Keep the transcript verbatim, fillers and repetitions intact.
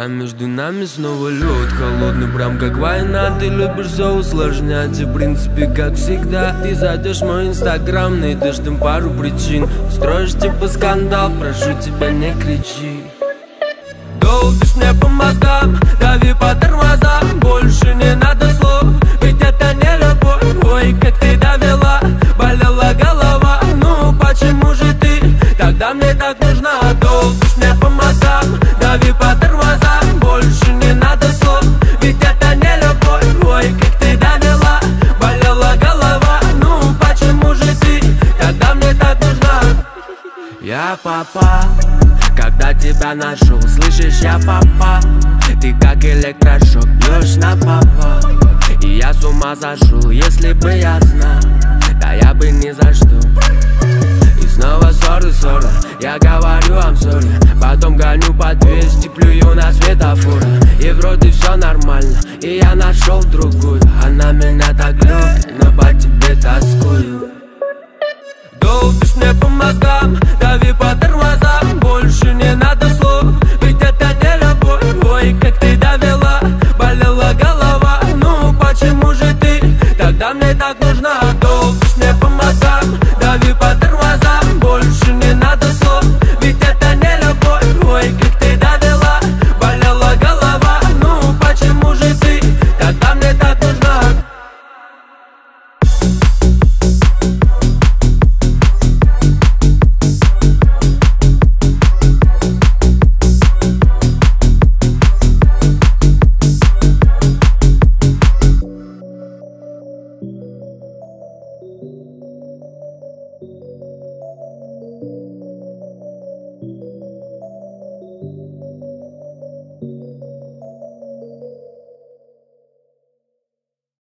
А между нами снова лед холодный, прям как война. Ты любишь все усложнять, и в принципе как всегда. Ты зайдешь в мой инстаграм, найдешь там пару причин, строишь типа скандал, прошу тебя не кричи. Долбишь мне по мозгам, дави по тормозам, больше не надо слов, ведь это не любовь. Ой, как ты довела, болела голова, ну почему же ты тогда мне так нужна? Долбишь мне по мозгам, дави по тормозам, больше не надо слов, ведь это не любовь. Ой, как ты довела, болела голова, ну почему же ты тогда мне так нужна? Я попал, когда тебя нашел, слышишь, я попал. Ты как электрошок, бьешь на повал. И я с ума сошел, если бы я знал, да я бы ни за что. И снова ссоры, ссоры, я говорю I'm sorry. Потом гоню по двести, плюю на светофоры. И вроде все нормально, и я нашел другую. Она меня так любит, но по тебе тоскую. Долбишь мне по мозгам, дави по